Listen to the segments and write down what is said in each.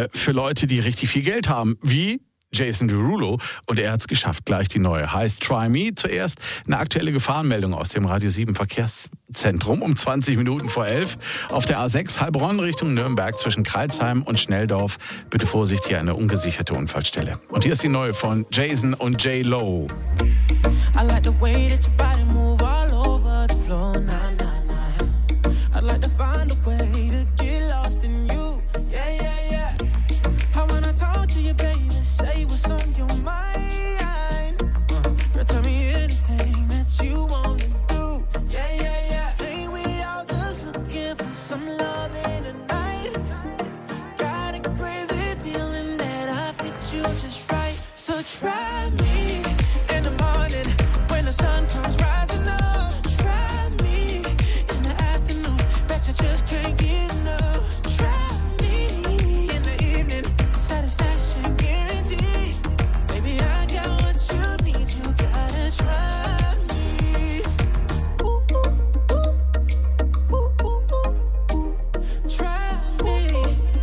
für Leute, die richtig viel Geld haben, wie Jason Derulo, und er hat es geschafft, gleich die neue. Heißt Try Me. Zuerst eine aktuelle Gefahrenmeldung aus dem Radio 7 Verkehrszentrum um 20 Minuten vor 11. Auf der A6 Heilbronn Richtung Nürnberg zwischen Kreilsheim und Schnelldorf. Bitte Vorsicht, hier eine ungesicherte Unfallstelle. Und hier ist die neue von Jason und J-Lo. I like the way that your body move all over the floor. Nah, nah, nah. I'd like to find a way to get lost in you. Yeah, yeah, yeah. I wanna talk to you, baby. Say what's on your mind. Girl, tell me anything that you wanna do. Yeah, yeah, yeah. Ain't we all just looking for some love in the night? Got a crazy feeling that I fit you just right. So try me in the morning when the sun comes rising up. Try me in the afternoon. Bet you just can't get enough. Try me in the evening. Satisfaction guaranteed. Baby, I got what you need. You gotta try me. Try me.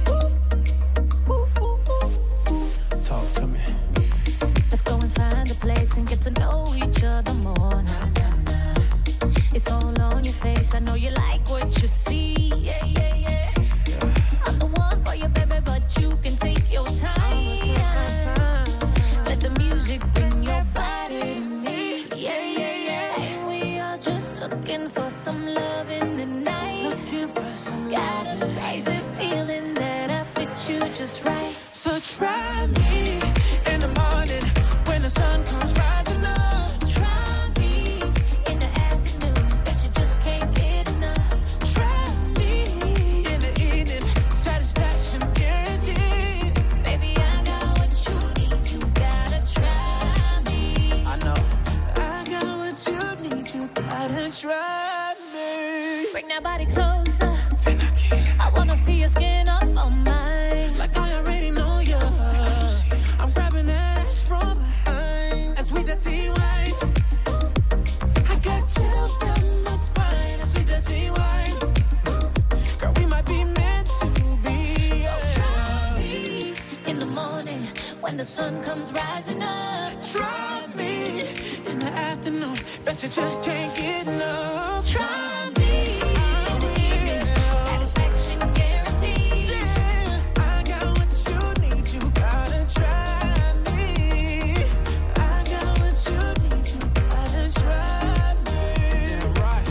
Talk to me. Let's go and find a place and get to know each other more. Nah, nah, nah. It's all on your face. I know you like what you see. Yeah, yeah, yeah. I'm the one for you, baby, but you can take your time. Let the music bring your body to me. Yeah, yeah, yeah. Ain't we all just looking for some love in the night? Looking for some got a crazy feeling that I fit you just right. So try me in the morning when the sun comes rising up. Try me in the afternoon, but you just can't get enough. Try me in the evening, satisfaction guaranteed. Baby, I got what you need, you gotta try me. I know. I got what you need, you gotta try me. Bring that body closer. I wanna feel your skin up on mine. Like I already know you. I'm grabbing ass from behind. As we the T-wine, I got chills down my spine. As we the T-wine, girl, we might be meant to be. So try me in the morning when the sun comes rising up. Try me in the afternoon, bet you just can't get enough. Try me. Satisfaction guaranteed. I got what you need, you gotta try me. I got what you need, you gotta try me. Yeah, right.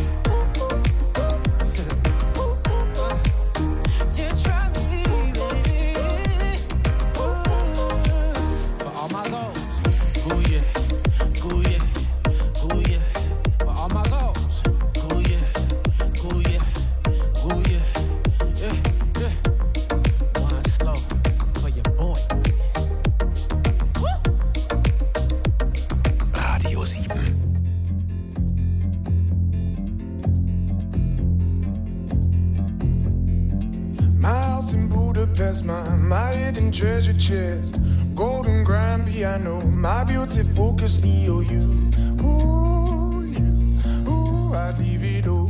Yeah, try me, baby. For all my lows, ooh yeah, ooh yeah, ooh yeah. For all my lows, ooh yeah, ooh yeah, ooh yeah, yeah, yeah. One slow for your boy. Radio 7. My house in Budapest, my hidden treasure chest, golden grand piano, my beauty focus, EOU. Ooh, you, ooh, I'd leave it all.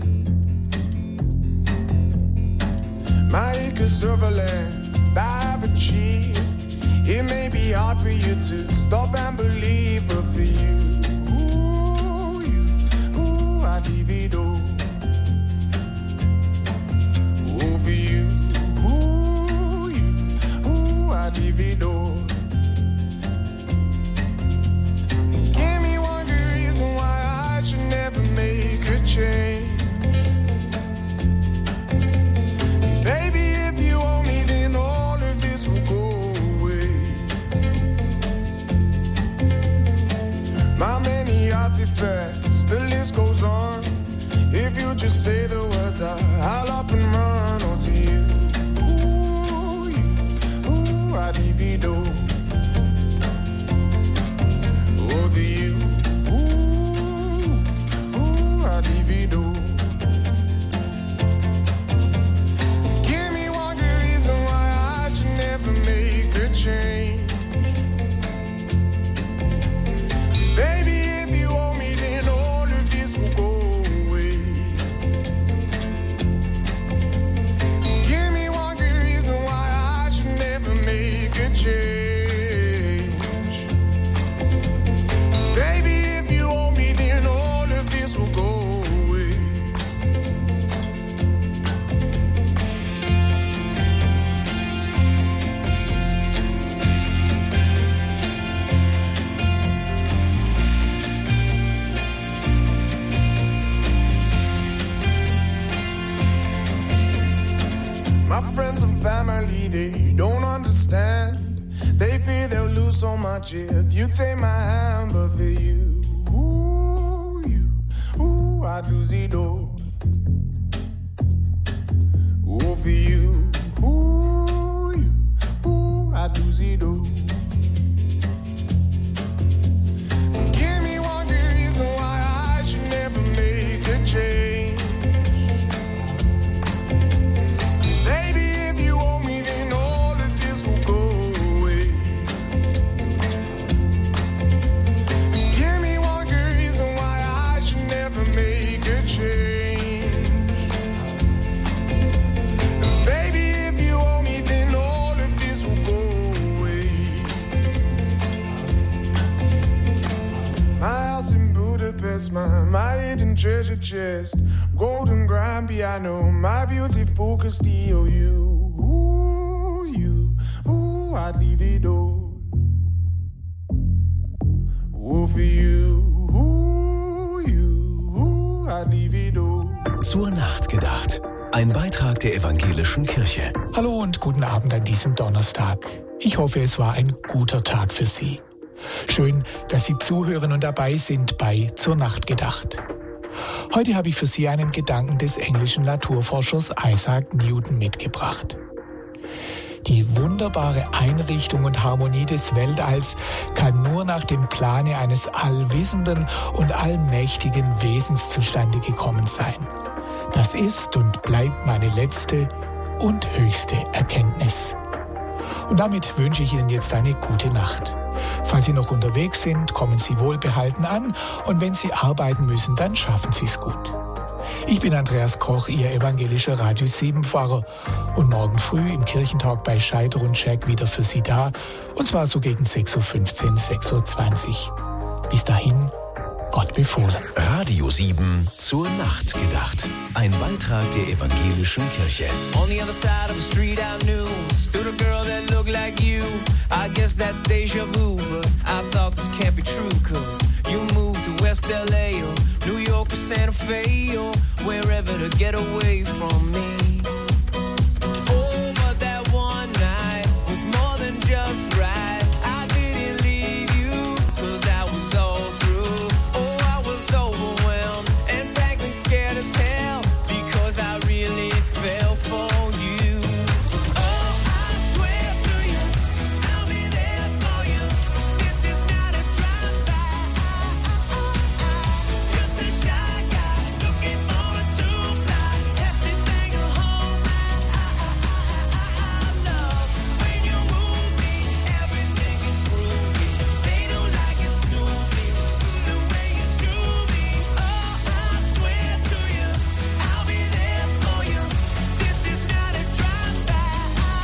My acres of land I've achieved. It may be hard for you to stop and believe, but for you, I'd leave it all. Oh, for you, I'd leave it all. And give me one good reason why I should never make a change. Baby, if you owe me, then all of this will go away. My many artifacts, the list goes on. If you just say the words, I'll up and run onto you. Ooh, I'd leave it all. Over you. Ooh, I'd leave it all. Give me one good reason why I should never make a change. Baby, if you owe me, then all of this will go away. they don't understand. They fear they'll lose so much if you take my hand, but for you, I'd lose it all. Oh, for you, I'd lose it all. Give me one good reason why I should never make a change. Baby, if you owe me, then all of this will go away. Give me one good reason why I should never make a change. Baby, if you owe me, then all of this will go away. My house in Budapest, my hidden treasure chest, golden grand piano, my beauty focus, steal you. I'd leave it all. Oh, for you, I'd leave it all. Zur Nacht gedacht. Ein Beitrag der Evangelischen Kirche. Hallo und guten Abend an diesem Donnerstag. Ich hoffe, es war ein guter Tag für Sie. Schön, dass Sie zuhören und dabei sind bei Zur Nacht gedacht. Heute habe ich für Sie einen Gedanken des englischen Naturforschers Isaac Newton mitgebracht. Die wunderbare Einrichtung und Harmonie des Weltalls kann nur nach dem Plane eines allwissenden und allmächtigen Wesens zustande gekommen sein. Das ist und bleibt meine letzte und höchste Erkenntnis. Und damit wünsche ich Ihnen jetzt eine gute Nacht. Falls Sie noch unterwegs sind, kommen Sie wohlbehalten an und wenn Sie arbeiten müssen, dann schaffen Sie es gut. Ich bin Andreas Koch, Ihr evangelischer Radio 7-Pfarrer und morgen früh im Kirchentalk bei Scheider und Scheck wieder für Sie da, und zwar so gegen 6.15 Uhr, 6.20 Uhr. Bis dahin, Gott befohlen. Radio 7 zur Nacht gedacht. Ein Beitrag der Evangelischen Kirche. On the other side of the street I knew stood a girl that looked like you. I guess that's deja vu, but I thought this can't be true, cause you moved to West LA or New York or Santa Fe or wherever to get away from me. Oh, but that one night was more than just right. I didn't leave you, cause I was all through. Oh, I was overwhelmed and frankly scared as hell, because I really fell for you. Oh, I swear to you, I'll be there for you. This is not a drive-by. Just a shy guy looking for a two-fly. Hefty thing at home. I love when you move me. Everything is groovy. They don't like it, sue me. The way you do me. Oh, I swear to you, I'll be there for you. This is not a drive-by.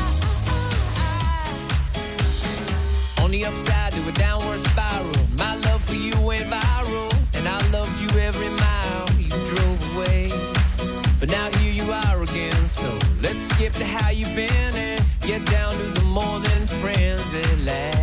On the upside to a downward spiral, my love for you went viral, and I loved you every mile you drove away. But now here you are again, so let's skip to how you've been and get down to the more than friends at last.